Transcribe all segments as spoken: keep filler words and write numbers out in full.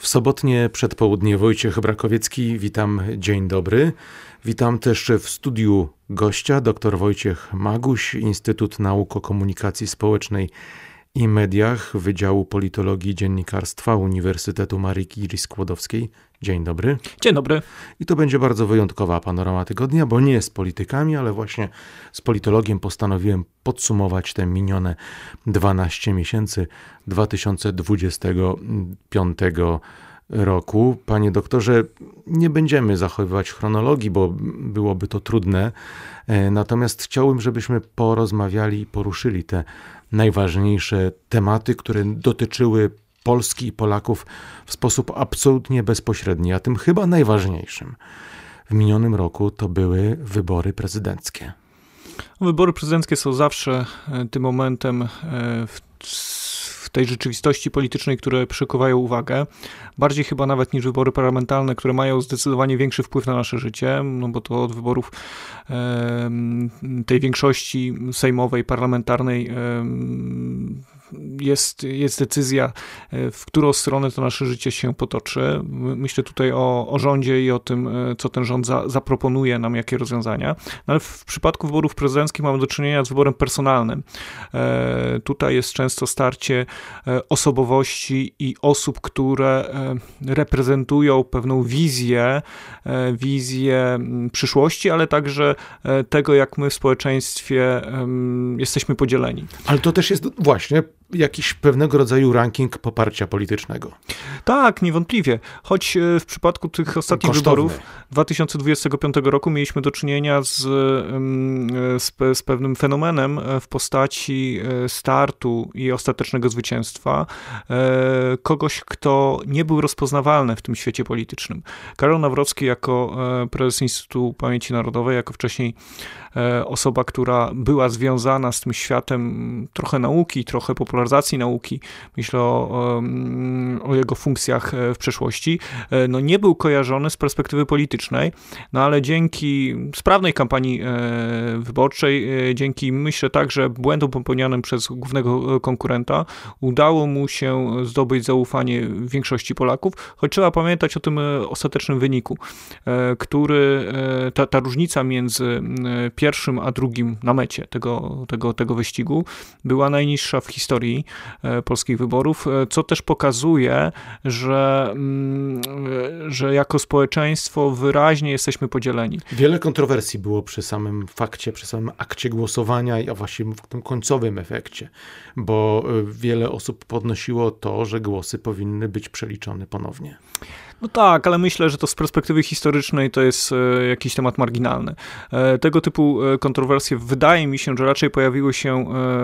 sobotnie przedpołudnie Wojciech Brakowiecki, witam, dzień dobry. Witam też w studiu gościa, dr Wojciech Maguś, Instytut Nauk o Komunikacji Społecznej i Mediach, Wydziału Politologii i Dziennikarstwa Uniwersytetu Marii Curie-Skłodowskiej. Dzień dobry. Dzień dobry. I to będzie bardzo wyjątkowa panorama tygodnia, bo nie z politykami, ale właśnie z politologiem postanowiłem podsumować te minione dwanaście miesięcy dwa tysiące dwudziestego piątego roku. Panie doktorze, nie będziemy zachowywać chronologii, bo byłoby to trudne. Natomiast chciałbym, żebyśmy porozmawiali i poruszyli te najważniejsze tematy, które dotyczyły Polski i Polaków w sposób absolutnie bezpośredni, a tym chyba najważniejszym w minionym roku to były wybory prezydenckie. Wybory prezydenckie są zawsze tym momentem w, w tej rzeczywistości politycznej, które przykuwają uwagę. Bardziej chyba nawet niż wybory parlamentarne, które mają zdecydowanie większy wpływ na nasze życie, no bo to od wyborów e, tej większości sejmowej, parlamentarnej e, Jest, jest decyzja, w którą stronę to nasze życie się potoczy. Myślę tutaj o, o rządzie i o tym, co ten rząd za, zaproponuje nam, jakie rozwiązania. No ale w przypadku wyborów prezydenckich mamy do czynienia z wyborem personalnym. E, tutaj jest często starcie osobowości i osób, które reprezentują pewną wizję, wizję przyszłości, ale także tego, jak my w społeczeństwie jesteśmy podzieleni. Ale to też jest właśnie jakiś pewnego rodzaju ranking poparcia politycznego. Tak, niewątpliwie. Choć w przypadku tych ostatnich Kosztowny. wyborów dwa tysiące dwudziestego piątego roku mieliśmy do czynienia z, z, z pewnym fenomenem w postaci startu i ostatecznego zwycięstwa kogoś, kto nie był rozpoznawalny w tym świecie politycznym. Karol Nawrocki jako prezes Instytutu Pamięci Narodowej, jako wcześniej osoba, która była związana z tym światem trochę nauki, trochę popularyzacji nauki, myślę o, o jego funkcjach w przeszłości, no nie był kojarzony z perspektywy politycznej, no ale dzięki sprawnej kampanii wyborczej, dzięki myślę także błędom popełnionym przez głównego konkurenta, udało mu się zdobyć zaufanie większości Polaków, choć trzeba pamiętać o tym ostatecznym wyniku, który, ta, ta różnica między pierwszym a drugim na mecie tego, tego, tego wyścigu była najniższa w historii polskich wyborów, co też pokazuje, że, że jako społeczeństwo wyraźnie jesteśmy podzieleni. Wiele kontrowersji było przy samym fakcie, przy samym akcie głosowania, a właściwie w tym końcowym efekcie, bo wiele osób podnosiło to, że głosy powinny być przeliczone ponownie. No tak, ale myślę, że to z perspektywy historycznej to jest jakiś temat marginalny. Tego typu kontrowersje wydaje mi się, że raczej pojawiły się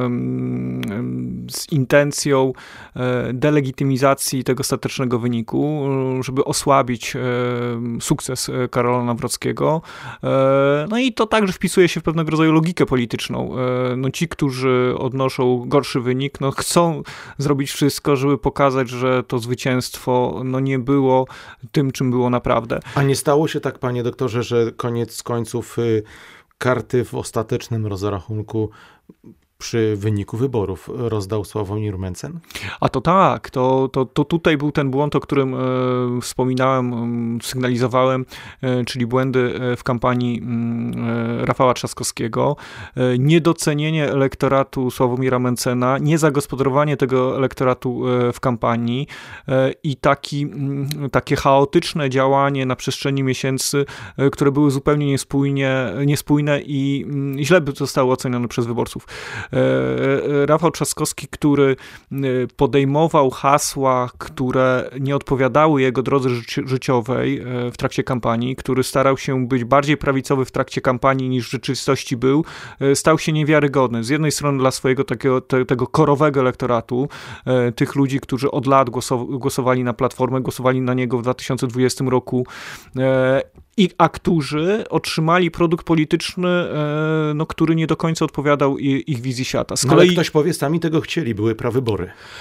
z intencją delegitymizacji tego ostatecznego wyniku, żeby osłabić sukces Karola Nawrockiego. No i to także wpisuje się w pewnego rodzaju logikę polityczną. No ci, którzy odnoszą gorszy wynik, no chcą zrobić wszystko, żeby pokazać, że to zwycięstwo no nie było tym, czym było naprawdę. A nie stało się tak, panie doktorze, że koniec końców y, karty w ostatecznym rozrachunku przy wyniku wyborów rozdał Sławomir Mencen? A to tak, to, to, to tutaj był ten błąd, o którym e, wspominałem, e, sygnalizowałem, e, czyli błędy w kampanii e, Rafała Trzaskowskiego, e, niedocenienie elektoratu Sławomira Mencena, niezagospodarowanie tego elektoratu e, w kampanii e, i taki, m, takie chaotyczne działanie na przestrzeni miesięcy, e, które były zupełnie niespójnie, niespójne i m, źle by zostały ocenione przez wyborców. Rafał Trzaskowski, który podejmował hasła, które nie odpowiadały jego drodze życi- życiowej w trakcie kampanii, który starał się być bardziej prawicowy w trakcie kampanii niż w rzeczywistości był, stał się niewiarygodny. Z jednej strony dla swojego takiego, te, tego korowego elektoratu, tych ludzi, którzy od lat głosow- głosowali na Platformę, głosowali na niego w dwa tysiące dwudziestym roku, I, a którzy otrzymali produkt polityczny, no, który nie do końca odpowiadał ich wizji świata. Z no kolei... ale ktoś powie, sami tego chcieli, były prawybory.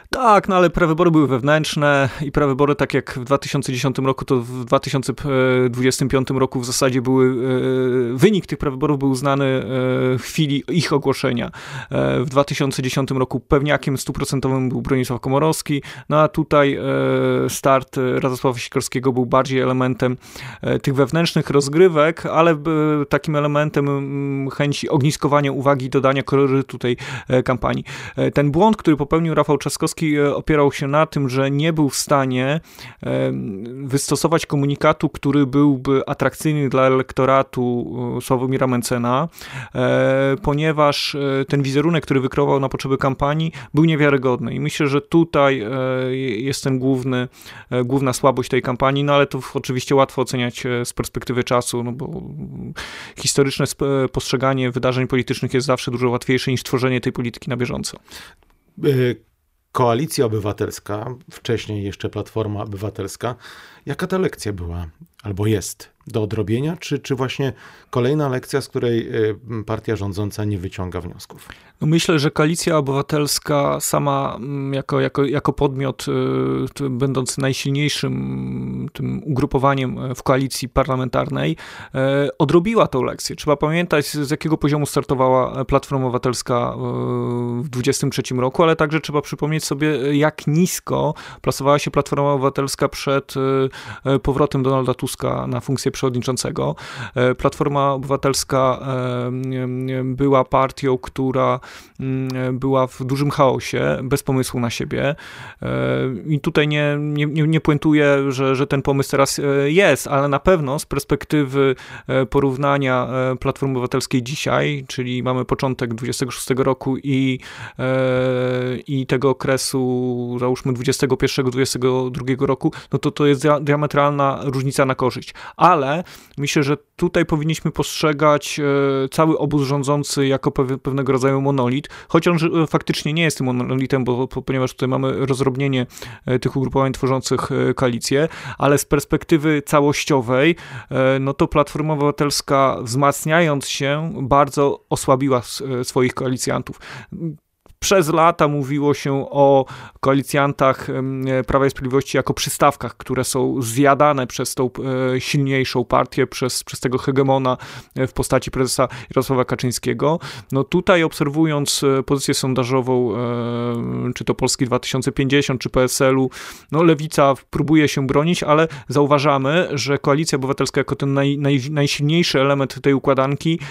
Tak, no ale prawybory były wewnętrzne i prawybory, tak jak w dwa tysiące dziesiątym roku, to w dwa tysiące dwudziestym piątym roku w zasadzie były, wynik tych prawyborów był znany w chwili ich ogłoszenia. W dwa tysiące dziesiątym roku pewniakiem stuprocentowym był Bronisław Komorowski, no a tutaj start Radosława Sikorskiego był bardziej elementem tych wewnętrznych rozgrywek, ale takim elementem chęci ogniskowania uwagi, dodania kolorytu tej kampanii. Ten błąd, który popełnił Rafał Trzaskowski, opierał się na tym, że nie był w stanie wystosować komunikatu, który byłby atrakcyjny dla elektoratu Sławomira Mentzena, ponieważ ten wizerunek, który wykreował na potrzeby kampanii, był niewiarygodny. I myślę, że tutaj jest ten główny, główna słabość tej kampanii, no ale to oczywiście łatwo oceniać z perspektywy czasu, no bo historyczne postrzeganie wydarzeń politycznych jest zawsze dużo łatwiejsze niż tworzenie tej polityki na bieżąco. Koalicja Obywatelska, wcześniej jeszcze Platforma Obywatelska, jaka ta lekcja była albo jest do odrobienia, czy, czy właśnie kolejna lekcja, z której partia rządząca nie wyciąga wniosków? No myślę, że Koalicja Obywatelska sama jako, jako, jako podmiot y, będący najsilniejszym tym ugrupowaniem w koalicji parlamentarnej y, odrobiła tą lekcję. Trzeba pamiętać, z jakiego poziomu startowała Platforma Obywatelska y, w dwudziestym trzecim roku, ale także trzeba przypomnieć sobie, jak nisko plasowała się Platforma Obywatelska przed y, powrotem Donalda Tuska na funkcję przewodniczącego. Y, Platforma Obywatelska y, była partią, która była w dużym chaosie, bez pomysłu na siebie i tutaj nie, nie, nie puentuję, że, że ten pomysł teraz jest, ale na pewno z perspektywy porównania Platformy Obywatelskiej dzisiaj, czyli mamy początek dwudziestego szóstego roku i, i tego okresu, załóżmy dwudziestego pierwszego dwudziestego drugiego roku, no to to jest diametralna różnica na korzyść. Ale myślę, że tutaj powinniśmy postrzegać cały obóz rządzący jako pewnego rodzaju monolit, choć on faktycznie nie jest tym monolitem, bo, ponieważ tutaj mamy rozdrobnienie tych ugrupowań tworzących koalicję, ale z perspektywy całościowej, no to Platforma Obywatelska, wzmacniając się, bardzo osłabiła swoich koalicjantów. Przez lata mówiło się o koalicjantach Prawa i Sprawiedliwości jako przystawkach, które są zjadane przez tą silniejszą partię, przez, przez tego hegemona w postaci prezesa Jarosława Kaczyńskiego. No tutaj obserwując pozycję sondażową, czy to Polski dwa tysiące pięćdziesiąt, czy P S L-u, no Lewica próbuje się bronić, ale zauważamy, że Koalicja Obywatelska jako ten naj, naj, najsilniejszy element tej układanki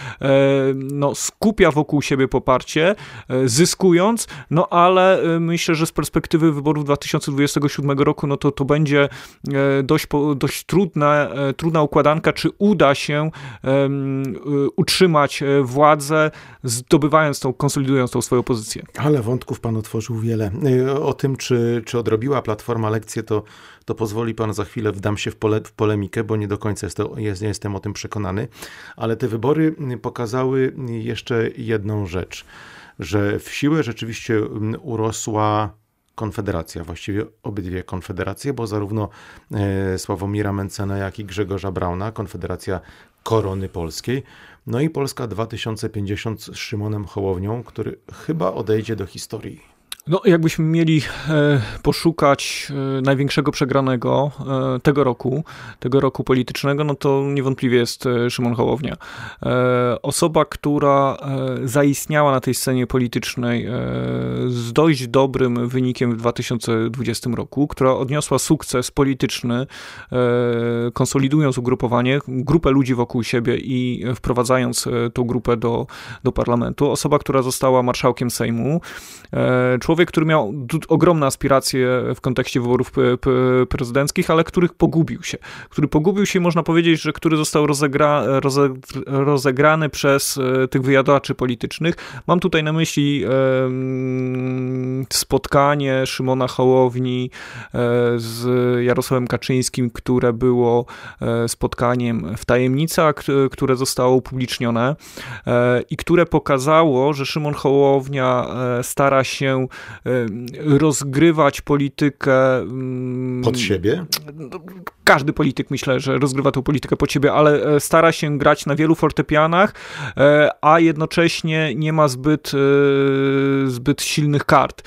no, skupia wokół siebie poparcie, zyskuje, no ale myślę, że z perspektywy wyborów dwa tysiące dwudziestego siódmego roku, no to to będzie dość, dość trudna, trudna układanka, czy uda się um, utrzymać władzę, zdobywając tą, konsolidując tą swoją pozycję. Ale wątków pan otworzył wiele. O tym, czy, czy odrobiła Platforma lekcję, to, to pozwoli pan za chwilę, wdam się w, pole, w polemikę, bo nie do końca jest to, jest, nie jestem o tym przekonany, ale te wybory pokazały jeszcze jedną rzecz, że w siłę rzeczywiście urosła Konfederacja, właściwie obydwie konfederacje, bo zarówno Sławomira Mentzena, jak i Grzegorza Brauna, Konfederacja Korony Polskiej, no i Polska dwa tysiące pięćdziesiąt z Szymonem Hołownią, który chyba odejdzie do historii. No, jakbyśmy mieli e, poszukać e, największego przegranego e, tego roku, tego roku politycznego, no to niewątpliwie jest e, Szymon Hołownia. E, osoba, która e, zaistniała na tej scenie politycznej e, z dość dobrym wynikiem w dwa tysiące dwudziestym roku, która odniosła sukces polityczny, e, konsolidując ugrupowanie, grupę ludzi wokół siebie i wprowadzając e, tą grupę do, do parlamentu. Osoba, która została marszałkiem Sejmu. E, człowiek, Człowiek, który miał d- ogromne aspiracje w kontekście wyborów p- p- prezydenckich, ale których pogubił się. Który pogubił się, można powiedzieć, że który został rozegra- roze- rozegrany przez e, tych wyjadaczy politycznych. Mam tutaj na myśli e, spotkanie Szymona Hołowni e, z Jarosławem Kaczyńskim, które było e, spotkaniem w tajemnicy, k- które zostało upublicznione e, i które pokazało, że Szymon Hołownia e, stara się rozgrywać politykę pod siebie? każdy polityk, myślę, że rozgrywa tą politykę pod siebie, ale stara się grać na wielu fortepianach, a jednocześnie nie ma zbyt, zbyt silnych kart.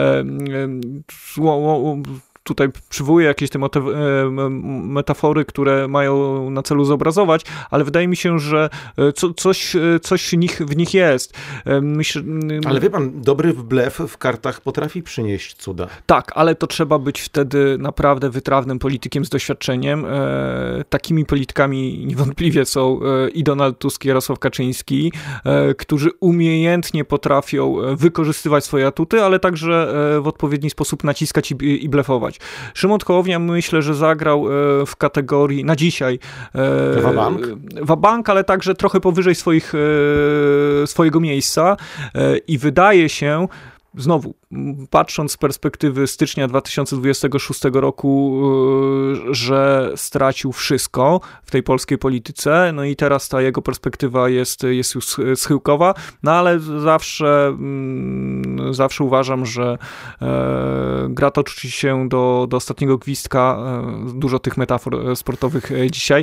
Tutaj przywołuję jakieś te metafory, które mają na celu zobrazować, ale wydaje mi się, że co, coś, coś w nich, w nich jest. Myślę, ale wie pan, dobry blef w kartach potrafi przynieść cuda. Tak, ale to trzeba być wtedy naprawdę wytrawnym politykiem z doświadczeniem. Takimi politykami niewątpliwie są i Donald Tusk, i Jarosław Kaczyński, którzy umiejętnie potrafią wykorzystywać swoje atuty, ale także w odpowiedni sposób naciskać i, i blefować. Szymon Hołownia, myślę, że zagrał w kategorii na dzisiaj wabank, wabank, ale także trochę powyżej swoich, swojego miejsca i wydaje się, znowu, patrząc z perspektywy stycznia dwa tysiące dwudziestego szóstego roku, że stracił wszystko w tej polskiej polityce, no i teraz ta jego perspektywa jest, jest już schyłkowa, no ale zawsze, zawsze uważam, że gra toczy się do, do ostatniego gwizdka, dużo tych metafor sportowych dzisiaj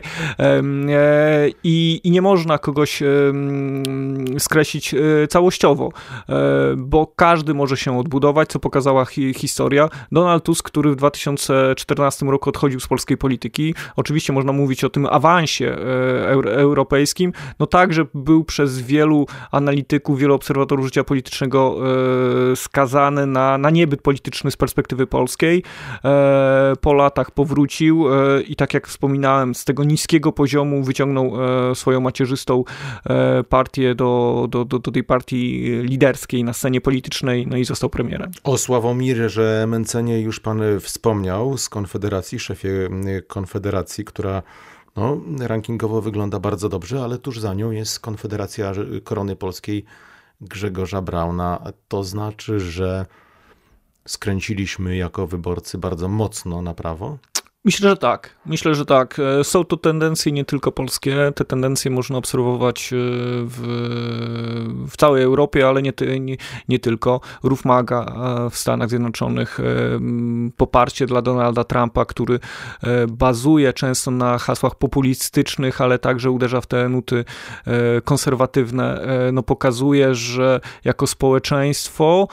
i, i nie można kogoś skreślić całościowo, bo każdy może się odbudować, co pokazała hi- historia. Donald Tusk, który w dwa tysiące czternastym roku odchodził z polskiej polityki, oczywiście można mówić o tym awansie e, euro- europejskim, no także był przez wielu analityków, wielu obserwatorów życia politycznego e, skazany na, na niebyt polityczny z perspektywy polskiej. E, po latach powrócił e, i tak jak wspominałem, z tego niskiego poziomu wyciągnął e, swoją macierzystą e, partię do, do, do, do tej partii liderskiej na scenie politycznej, no i został premierem. O Sławomirze Mencenie już pan wspomniał, z Konfederacji, szefie Konfederacji, która no, rankingowo wygląda bardzo dobrze, ale tuż za nią jest Konfederacja Korony Polskiej Grzegorza Brauna. To znaczy, że skręciliśmy jako wyborcy bardzo mocno na prawo? Myślę, że tak. Myślę, że tak. Są to tendencje nie tylko polskie. Te tendencje można obserwować w, w całej Europie, ale nie, nie, nie tylko. Ruch MAGA w Stanach Zjednoczonych, poparcie dla Donalda Trumpa, który bazuje często na hasłach populistycznych, ale także uderza w te nuty konserwatywne, no pokazuje, że jako społeczeństwo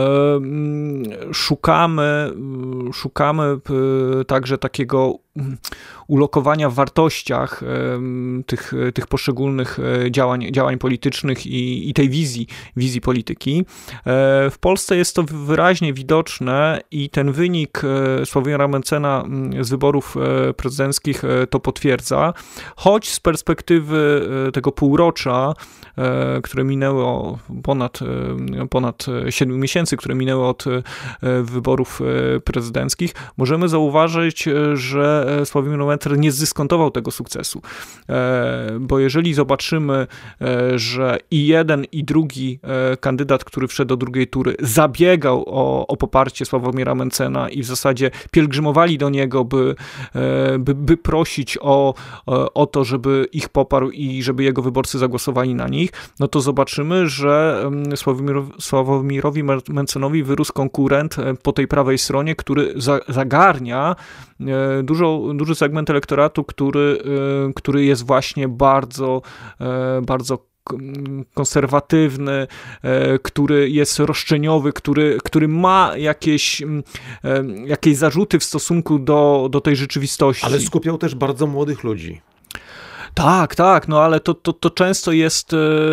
szukamy, szukamy także takiego ulokowania w wartościach tych, tych poszczególnych działań, działań politycznych i, i tej wizji, wizji polityki. W Polsce jest to wyraźnie widoczne i ten wynik Sławomira Mencena z wyborów prezydenckich to potwierdza, choć z perspektywy tego półrocza, które minęło ponad, ponad siedmiu miesięcy, które minęły od wyborów prezydenckich, możemy zauważyć, że Sławomir Mencen nie zdyskontował tego sukcesu. Bo jeżeli zobaczymy, że i jeden, i drugi kandydat, który wszedł do drugiej tury, zabiegał o, o poparcie Sławomira Mencena i w zasadzie pielgrzymowali do niego, by, by, by prosić o, o to, żeby ich poparł i żeby jego wyborcy zagłosowali na nich, no to zobaczymy, że Sławomir, Sławomirowi Mencenowi wyrósł konkurent po tej prawej stronie, który za, zagarnia dużo, duży segment elektoratu, który, który jest właśnie bardzo, bardzo konserwatywny, który jest roszczeniowy, który, który ma jakieś, jakieś zarzuty w stosunku do, do tej rzeczywistości. Ale skupiał też bardzo młodych ludzi. Tak, tak, no ale to, to, to często jest,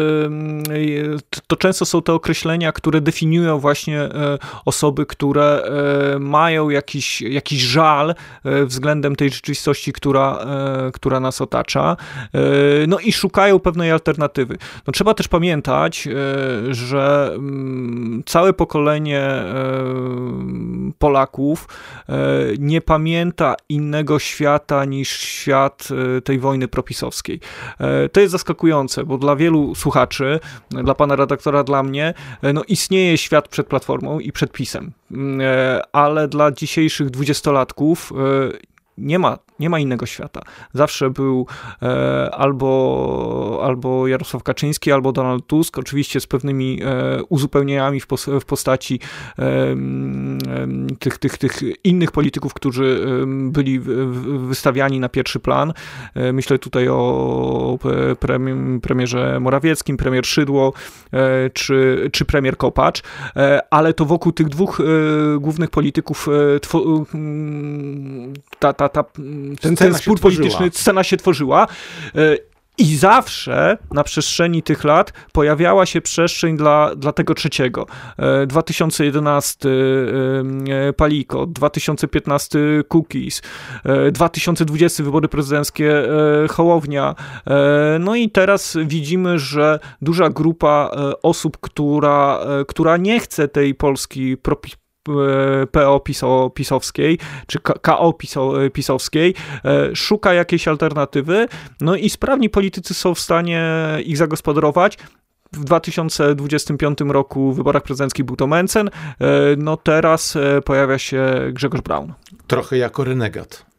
to często są te określenia, które definiują właśnie osoby, które mają jakiś, jakiś żal względem tej rzeczywistości, która, która nas otacza, no i szukają pewnej alternatywy. No trzeba też pamiętać, że całe pokolenie Polaków nie pamięta innego świata niż świat tej wojny propisowskiej. To jest zaskakujące, bo dla wielu słuchaczy, dla pana redaktora, dla mnie, no istnieje świat przed Platformą i przed PiS-em, ale dla dzisiejszych dwudziestolatków nie ma, nie ma innego świata. Zawsze był e, albo, albo Jarosław Kaczyński, albo Donald Tusk, oczywiście z pewnymi e, uzupełnieniami w, pos, w postaci e, e, tych, tych, tych innych polityków, którzy e, byli w, w, wystawiani na pierwszy plan. E, myślę tutaj o premier, premierze Morawieckim, premier Szydło, e, czy, czy premier Kopacz, e, ale to wokół tych dwóch e, głównych polityków e, two, ta, ta, ta, ten, ten spór polityczny, scena się tworzyła. I zawsze na przestrzeni tych lat pojawiała się przestrzeń dla, dla tego trzeciego. dwa tysiące jedenasty Paliko, dwa tysiące piętnasty Kukiz, dwa tysiące dwudziesty wybory prezydenckie Hołownia. No i teraz widzimy, że duża grupa osób, która, która nie chce tej Polski propi P O pisowskiej, czy K O pisowskiej, szuka jakiejś alternatywy, no i sprawni politycy są w stanie ich zagospodarować. W dwa tysiące dwudziestym piątym roku w wyborach prezydenckich był to Mencen, no teraz pojawia się Grzegorz Braun. Trochę jako renegat.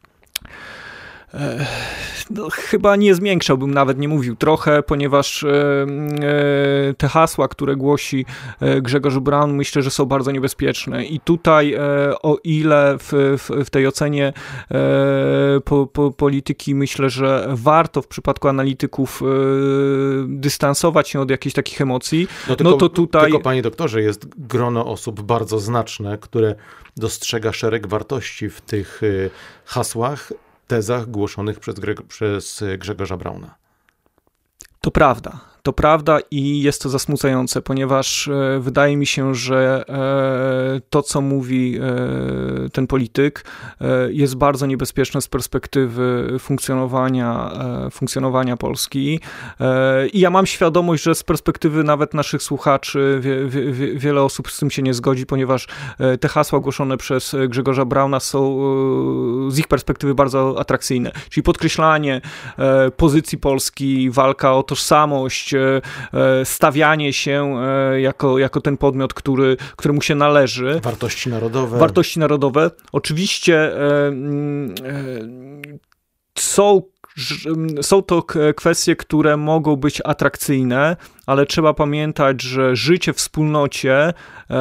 No, chyba nie zmiększałbym, nawet nie mówił trochę, ponieważ e, e, te hasła, które głosi Grzegorz Braun, myślę, że są bardzo niebezpieczne. I tutaj, e, o ile w, w, w tej ocenie e, po, po, polityki myślę, że warto w przypadku analityków e, dystansować się od jakichś takich emocji, no, tylko, no to tutaj... Tylko, panie doktorze, jest grono osób bardzo znaczne, które dostrzega szereg wartości w tych y, hasłach, tezach głoszonych przez, Greg- przez Grzegorza Brauna. To prawda. To prawda i jest to zasmucające, ponieważ e, wydaje mi się, że e, to, co mówi e, ten polityk, e, jest bardzo niebezpieczne z perspektywy funkcjonowania, e, funkcjonowania Polski. E, I ja mam świadomość, że z perspektywy nawet naszych słuchaczy wie, wie, wiele osób z tym się nie zgodzi, ponieważ e, te hasła głoszone przez Grzegorza Brauna są e, z ich perspektywy bardzo atrakcyjne. Czyli podkreślanie e, pozycji Polski, walka o tożsamość, stawianie się jako, jako ten podmiot, który, któremu się należy. Wartości narodowe. Wartości narodowe. Oczywiście są, są to kwestie, które mogą być atrakcyjne, ale trzeba pamiętać, że życie w wspólnocie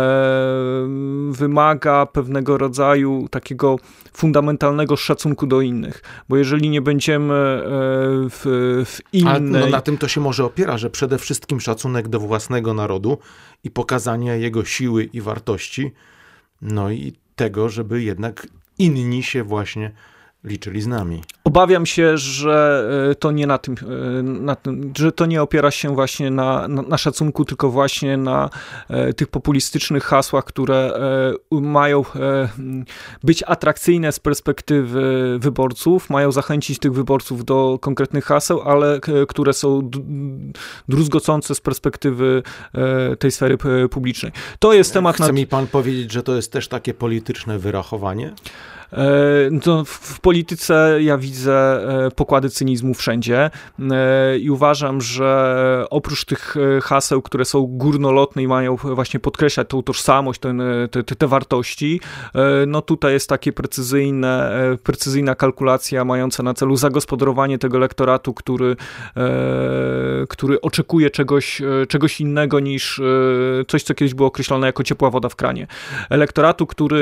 wymaga pewnego rodzaju takiego fundamentalnego szacunku do innych, bo jeżeli nie będziemy w, w innej... Ale no, na tym to się może opiera, że przede wszystkim szacunek do własnego narodu i pokazanie jego siły i wartości, no i tego, żeby jednak inni się właśnie liczyli z nami. Obawiam się, że to nie na tym, na tym że to nie opiera się właśnie na, na, na szacunku, tylko właśnie na e, tych populistycznych hasłach, które e, mają e, być atrakcyjne z perspektywy wyborców, mają zachęcić tych wyborców do konkretnych haseł, ale e, które są d- druzgocące z perspektywy e, tej sfery p- publicznej. To jest temat... Chce na... mi pan powiedzieć, że to jest też takie polityczne wyrachowanie? To w polityce ja widzę pokłady cynizmu wszędzie i uważam, że oprócz tych haseł, które są górnolotne i mają właśnie podkreślać tą tożsamość, ten, te, te wartości, no tutaj jest takie precyzyjne, precyzyjna kalkulacja mająca na celu zagospodarowanie tego elektoratu, który, który oczekuje czegoś, czegoś innego niż coś, co kiedyś było określone jako ciepła woda w kranie. Elektoratu, który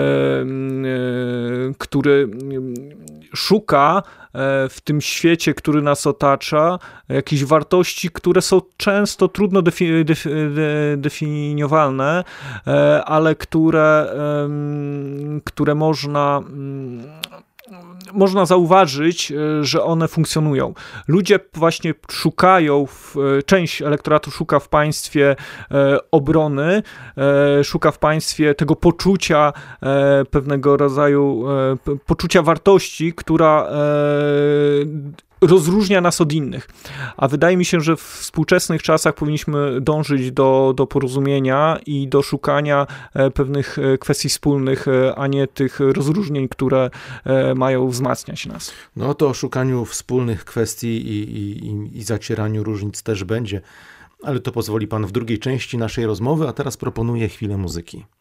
który szuka w tym świecie, który nas otacza, jakichś wartości, które są często trudno defi- defi- definiowalne, ale które, które można można zauważyć, że one funkcjonują. Ludzie właśnie szukają, w, część elektoratu szuka w państwie e, obrony, e, szuka w państwie tego poczucia, e, pewnego rodzaju e, poczucia wartości, która e, rozróżnia nas od innych. A wydaje mi się, że w współczesnych czasach powinniśmy dążyć do, do porozumienia i do szukania pewnych kwestii wspólnych, a nie tych rozróżnień, które mają wzmacniać nas. No to o szukaniu wspólnych kwestii i, i, i zacieraniu różnic też będzie, ale to pozwoli pan w drugiej części naszej rozmowy, a teraz proponuję chwilę muzyki.